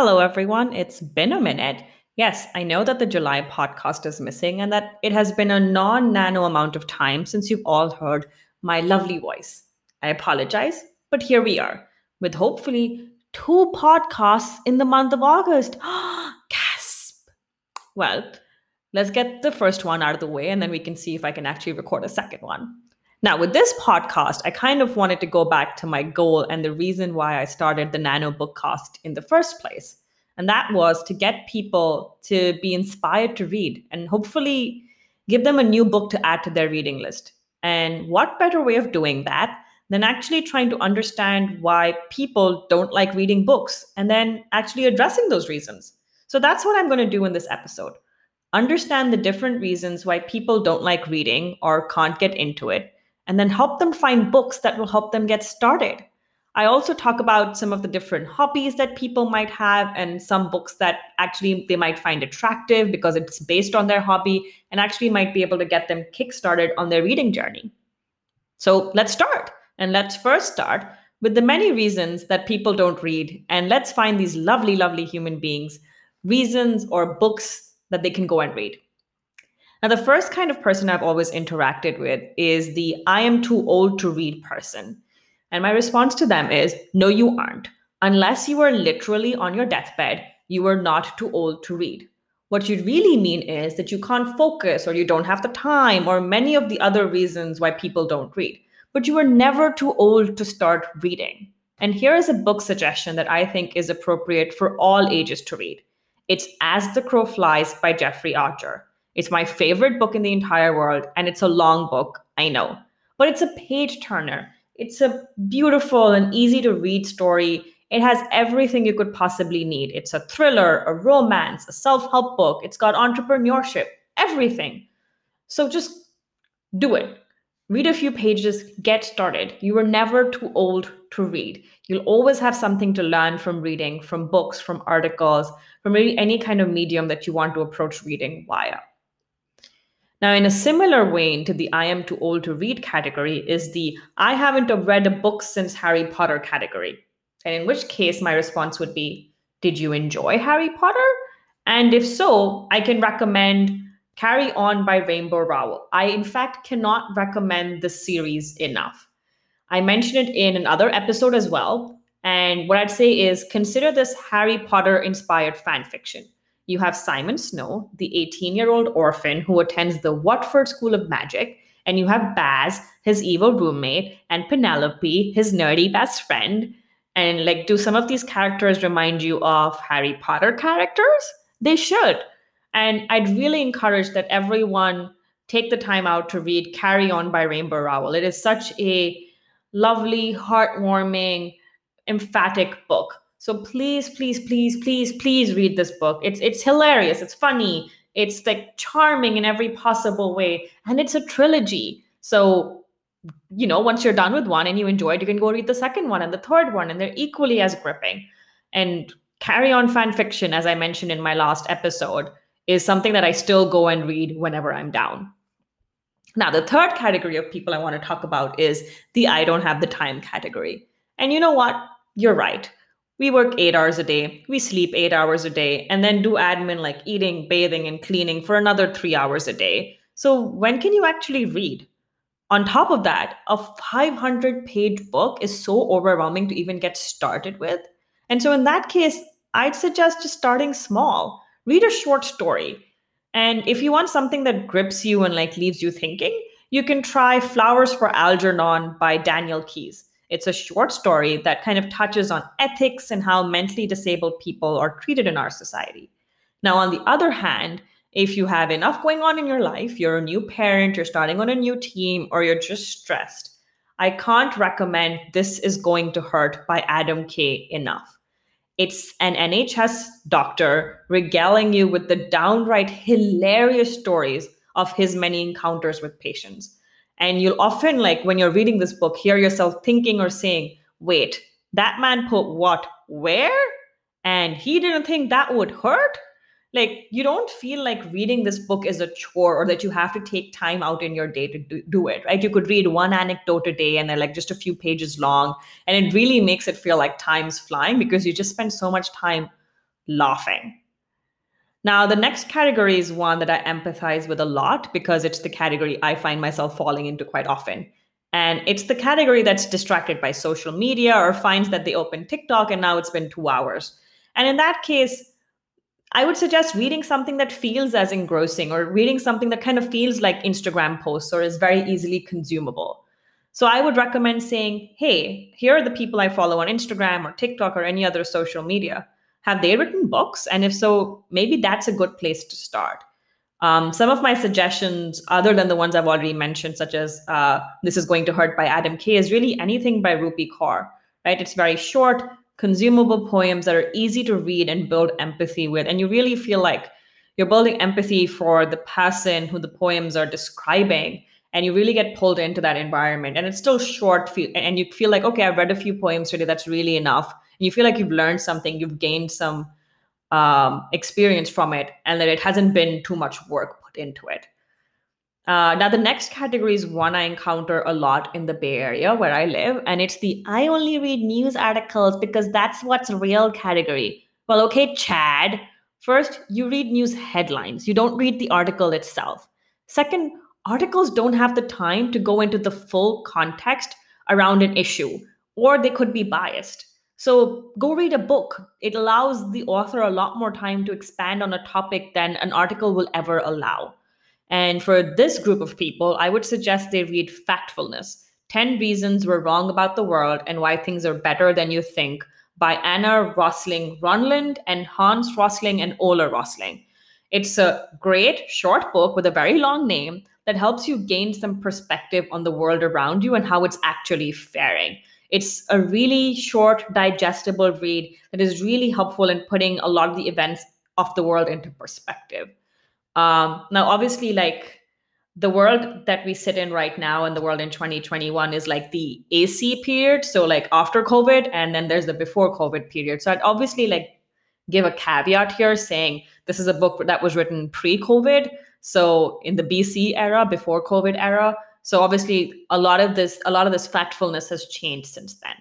Hello, everyone. It's been a minute. Yes, I know that the July podcast is missing and that it has been a non nano amount of time since you've all heard my lovely voice. I apologize, but here we are with hopefully two podcasts in the month of August. Gasp! Well, let's get the first one out of the way and then we can see if I can actually record a second one. Now, with this podcast, I kind of wanted to go back to my goal and the reason why I started the Nano Bookcast in the first place. And that was to get people to be inspired to read and hopefully give them a new book to add to their reading list. And what better way of doing that than actually trying to understand why people don't like reading books and then actually addressing those reasons? So that's what I'm going to do in this episode. Understand the different reasons why people don't like reading or can't get into it, and then help them find books that will help them get started. I also talk about some of the different hobbies that people might have and some books that actually they might find attractive because it's based on their hobby and actually might be able to get them kickstarted on their reading journey. So let's start. And let's first start with the many reasons that people don't read. And let's find these lovely, lovely human beings, reasons or books that they can go and read. Now, the first kind of person I've always interacted with is the I am too old to read person. And my response to them is no, you aren't. Unless you are literally on your deathbed, you are not too old to read. What you really mean is that you can't focus or you don't have the time or many of the other reasons why people don't read. But you are never too old to start reading. And here is a book suggestion that I think is appropriate for all ages to read. It's As the Crow Flies by Jeffrey Archer. It's my favorite book in the entire world, and it's a long book, I know. But it's a page turner. It's a beautiful and easy to read story. It has everything you could possibly need. It's a thriller, a romance, a self-help book. It's got entrepreneurship, everything. So just do it. Read a few pages, get started. You are never too old to read. You'll always have something to learn from reading, from books, from articles, from really any kind of medium that you want to approach reading via. Now, in a similar vein to the I am too old to read category is the I haven't read a book since Harry Potter category. And in which case, my response would be, did you enjoy Harry Potter? And if so, I can recommend Carry On by Rainbow Rowell. I, in fact, cannot recommend the series enough. I mentioned it in another episode as well. And what I'd say is consider this Harry Potter inspired fan fiction. You have Simon Snow, the 18-year-old orphan who attends the Watford School of Magic, and you have Baz, his evil roommate, and Penelope, his nerdy best friend. And like, do some of these characters remind you of Harry Potter characters? They should. And I'd really encourage that everyone take the time out to read Carry On by Rainbow Rowell. It is such a lovely, heartwarming, emphatic book. So please, please, please, please, please read this book. It's hilarious. It's funny. It's like charming in every possible way. And it's a trilogy. So, once you're done with one and you enjoy it, you can go read the second one and the third one, and they're equally as gripping. And Carry On fan fiction, as I mentioned in my last episode, is something that I still go and read whenever I'm down. Now, the third category of people I want to talk about is the I don't have the time category. And you know what? You're right. We work 8 hours a day, we sleep 8 hours a day, and then do admin like eating, bathing, and cleaning for another 3 hours a day. So when can you actually read? On top of that, a 500-page book is so overwhelming to even get started with. And so in that case, I'd suggest just starting small. Read a short story. And if you want something that grips you and like leaves you thinking, you can try Flowers for Algernon by Daniel Keyes. It's a short story that kind of touches on ethics and how mentally disabled people are treated in our society. Now, on the other hand, if you have enough going on in your life, you're a new parent, you're starting on a new team, or you're just stressed, I can't recommend This Is Going to Hurt by Adam Kay enough. It's an NHS doctor regaling you with the downright hilarious stories of his many encounters with patients. And you'll often, like when you're reading this book, hear yourself thinking or saying, wait, that man put what, where? And he didn't think that would hurt? Like, you don't feel like reading this book is a chore or that you have to take time out in your day to do it, right? You could read one anecdote a day and they're like just a few pages long. And it really makes it feel like time's flying because you just spend so much time laughing. Now, the next category is one that I empathize with a lot because it's the category I find myself falling into quite often. And it's the category that's distracted by social media or finds that they open TikTok and now it's been 2 hours. And in that case, I would suggest reading something that feels as engrossing or reading something that kind of feels like Instagram posts or is very easily consumable. So I would recommend saying, hey, here are the people I follow on Instagram or TikTok or any other social media. Have they written books? And if so, maybe that's a good place to start. Some of my suggestions, other than the ones I've already mentioned, such as This Is Going to Hurt by Adam Kay, is really anything by Rupi Kaur, right? It's very short, consumable poems that are easy to read and build empathy with. And you really feel like you're building empathy for the person who the poems are describing. And you really get pulled into that environment. And it's still short, and you feel like, okay, I've read a few poems today. That's really enough. And you feel like you've learned something, you've gained some experience from it, and that it hasn't been too much work put into it. Now, the next category is one I encounter a lot in the Bay Area where I live, and it's the I only read news articles because that's what's real category. Well, okay, Chad. First, you read news headlines, you don't read the article itself. Second, articles don't have the time to go into the full context around an issue, or they could be biased. So go read a book. It allows the author a lot more time to expand on a topic than an article will ever allow. And for this group of people, I would suggest they read Factfulness 10 Reasons We're Wrong About the World and Why Things Are Better Than You Think by Anna Rosling Ronland and Hans Rosling and Ola Rosling. It's a great short book with a very long name that helps you gain some perspective on the world around you and how it's actually faring. It's a really short, digestible read that is really helpful in putting a lot of the events of the world into perspective. Now, obviously, like the world that we sit in right now and the world in 2021 is like the AC period. So like after COVID, and then there's the before COVID period. So I'd obviously like give a caveat here saying this is a book that was written pre-COVID. So in the BC era, before COVID era. So obviously a lot of this factfulness has changed since then.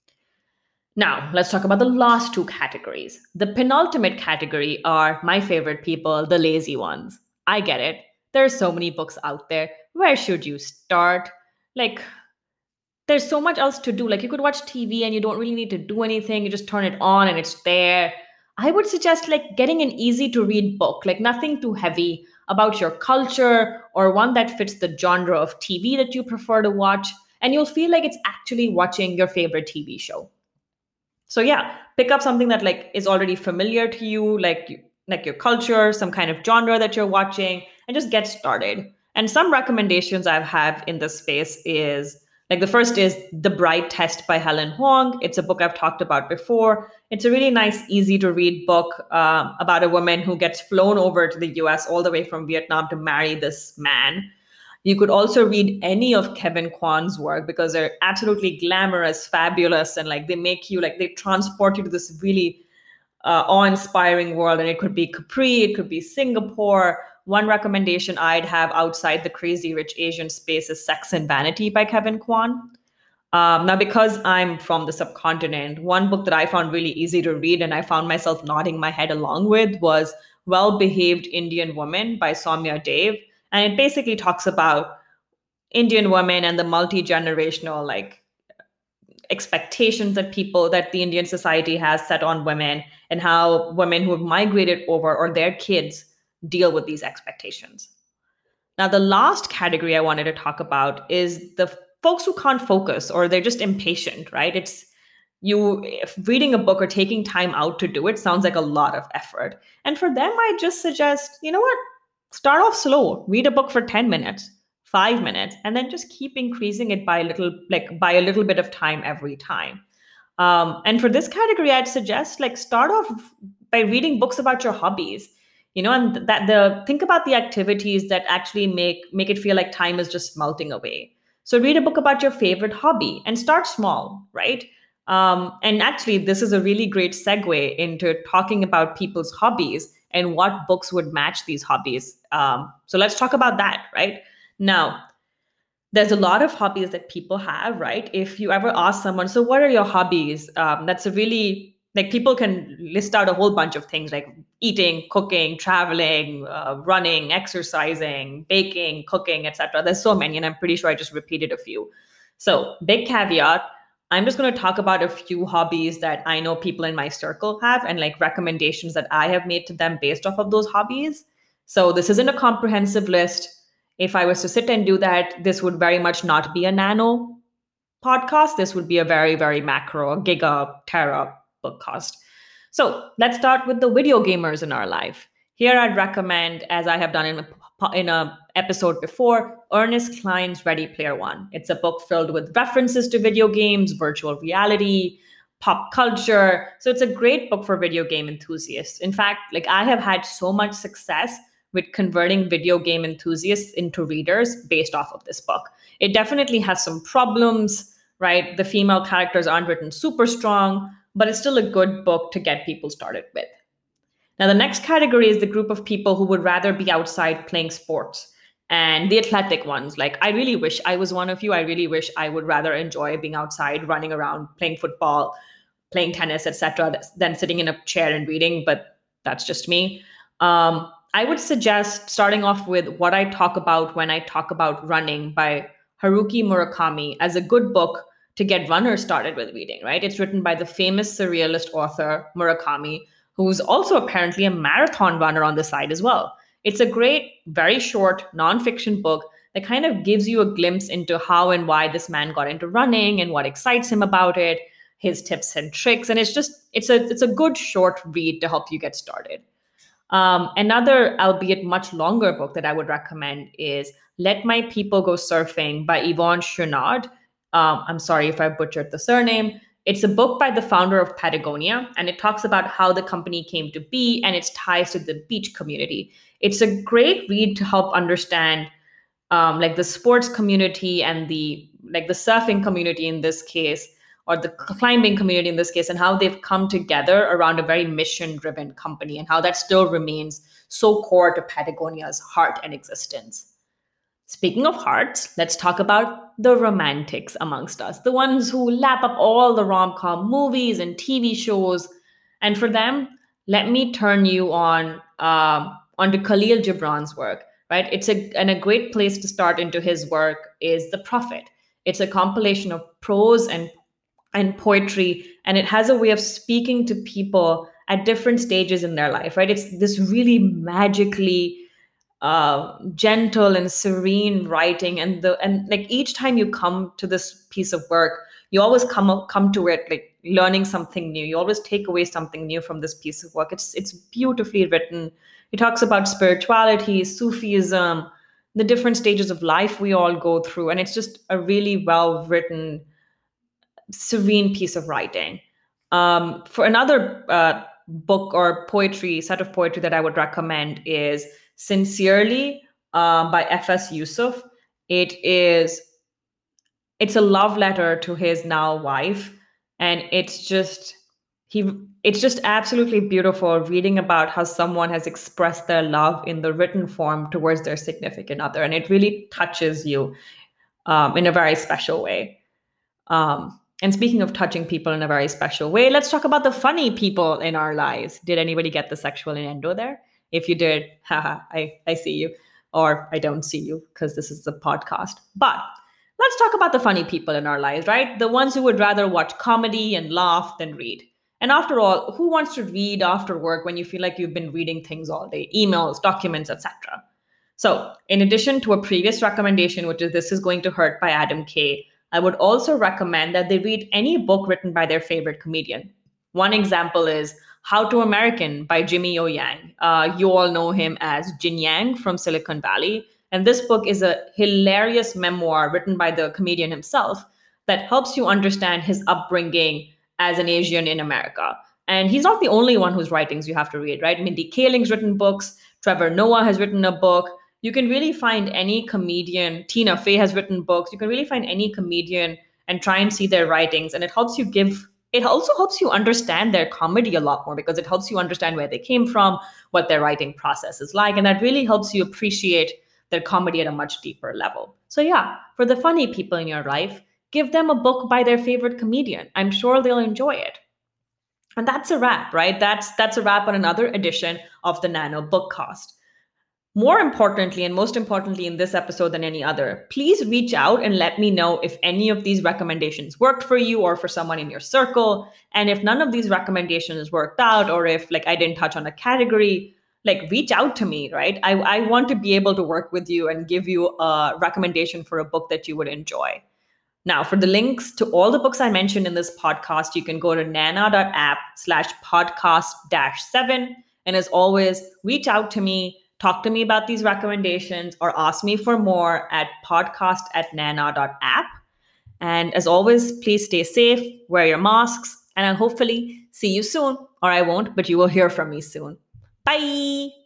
Now, let's talk about the last two categories. The penultimate category are my favorite people, the lazy ones. I get it. There are so many books out there. Where should you start? Like, there's so much else to do. Like, you could watch TV and you don't really need to do anything. You just turn it on and it's there. I would suggest like getting an easy to read book, like nothing too heavy about your culture or one that fits the genre of TV that you prefer to watch. And you'll feel like it's actually watching your favorite TV show. So yeah, pick up something that like is already familiar to you, like your culture, some kind of genre that you're watching, and just get started. And some recommendations I've had in this space is like the first is The Bright Test by Helen Huang. It's a book I've talked about before. It's a really nice, easy to read book about a woman who gets flown over to the US all the way from Vietnam to marry this man. You could also read any of Kevin Kwan's work because they're absolutely glamorous, fabulous, and like they make you like they transport you to this really awe-inspiring world. And it could be Capri, it could be Singapore. One recommendation I'd have outside the crazy rich Asian space is Sex and Vanity by Kevin Kwan. Now, because I'm from the subcontinent, one book that I found really easy to read and I found myself nodding my head along with was Well Behaved Indian Woman by Soumya Dev. And it basically talks about Indian women and the multi-generational like expectations that the Indian society has set on women and how women who have migrated over or their kids deal with these expectations. Now, the last category I wanted to talk about is the folks who can't focus or they're just impatient, right? It's you if reading a book or taking time out to do it sounds like a lot of effort. And for them, I just suggest, you know what? Start off slow, read a book for 10 minutes, 5 minutes, and then just keep increasing it by by a little bit of time every time. And for this category, I'd suggest like start off by reading books about your hobbies, and that the think about the activities that actually make it feel like time is just melting away. So read a book about your favorite hobby and start small, right? And actually, this is a really great segue into talking about people's hobbies and what books would match these hobbies. So let's talk about that, right? Now, there's a lot of hobbies that people have, right? If you ever ask someone, so what are your hobbies? That's a really like people can list out a whole bunch of things like eating, cooking, traveling, running, exercising, baking, cooking, etc. There's so many, and I'm pretty sure I just repeated a few. So big caveat, I'm just going to talk about a few hobbies that I know people in my circle have and like recommendations that I have made to them based off of those hobbies. So this isn't a comprehensive list. If I was to sit and do that, this would very much not be a nano podcast. This would be a very, very macro, a giga, tera podcast. So let's start with the video gamers in our life. Here I'd recommend, as I have done in a episode before, Ernest Cline's Ready Player One. It's a book filled with references to video games, virtual reality, pop culture. So it's a great book for video game enthusiasts. In fact, like I have had so much success with converting video game enthusiasts into readers based off of this book. It definitely has some problems, right? The female characters aren't written super strong, but it's still a good book to get people started with. Now, the next category is the group of people who would rather be outside playing sports and the athletic ones. Like, I really wish I was one of you. I really wish I would rather enjoy being outside, running around, playing football, playing tennis, etc., than sitting in a chair and reading, but that's just me. I would suggest starting off with What I Talk About When I Talk About Running by Haruki Murakami as a good book to get runners started with reading, right? It's written by the famous surrealist author Murakami, who's also apparently a marathon runner on the side as well. It's a great, very short nonfiction book that kind of gives you a glimpse into how and why this man got into running and what excites him about it, his tips and tricks. And it's a good short read to help you get started. Another, albeit much longer book that I would recommend is Let My People Go Surfing by Yvon Chouinard. I'm sorry if I butchered the surname. It's a book by the founder of Patagonia, and it talks about how the company came to be and its ties to the beach community. It's a great read to help understand like the sports community and the surfing community in this case, or the climbing community in this case, and how they've come together around a very mission-driven company and how that still remains so core to Patagonia's heart and existence. Speaking of hearts, let's talk about the romantics amongst us, the ones who lap up all the rom-com movies and TV shows. And for them, let me turn you onto Khalil Gibran's work, right? And a great place to start into his work is The Prophet. It's a compilation of prose and poetry, and it has a way of speaking to people at different stages in their life, right? It's this really magically gentle and serene writing, and like each time you come to this piece of work, you always come to it like learning something new. You always take away something new from this piece of work. It's beautifully written. It talks about spirituality, Sufism, the different stages of life we all go through, and it's just a really well written, serene piece of writing. For another book or set of poetry that I would recommend is Sincerely by F.S. Yusuf. It's a love letter to his now wife, and it's just absolutely beautiful reading about how someone has expressed their love in the written form towards their significant other, and it really touches you in a very special way. And speaking of touching people in a very special way, let's talk about the funny people in our lives. Did anybody get the sexual innuendo there? If you did, haha, I see you. Or I don't see you because this is a podcast. But let's talk about the funny people in our lives, right? The ones who would rather watch comedy and laugh than read. And after all, who wants to read after work when you feel like you've been reading things all day, emails, documents, etc.? So in addition to a previous recommendation, which is This Is Going to Hurt by Adam Kay, I would also recommend that they read any book written by their favorite comedian. One example is How to American by Jimmy O. Yang. You all know him as Jin Yang from Silicon Valley. And this book is a hilarious memoir written by the comedian himself that helps you understand his upbringing as an Asian in America. And he's not the only one whose writings you have to read, right? Mindy Kaling's written books. Trevor Noah has written a book. You can really find any comedian. Tina Fey has written books. You can really find any comedian and try and see their writings. And it also helps you understand their comedy a lot more because it helps you understand where they came from, what their writing process is like. And that really helps you appreciate their comedy at a much deeper level. So yeah, for the funny people in your life, give them a book by their favorite comedian. I'm sure they'll enjoy it. And that's a wrap, right? That's a wrap on another edition of the Nano Bookcast. More importantly, and most importantly in this episode than any other, please reach out and let me know if any of these recommendations worked for you or for someone in your circle. And if none of these recommendations worked out, or if like I didn't touch on a category, like reach out to me, right? I want to be able to work with you and give you a recommendation for a book that you would enjoy. Now, for the links to all the books I mentioned in this podcast, you can go to nana.app/podcast-7. And as always, reach out to me, talk to me about these recommendations, or ask me for more at podcast@nana.app. And as always, please stay safe, wear your masks, and I'll hopefully see you soon. Or I won't, but you will hear from me soon. Bye.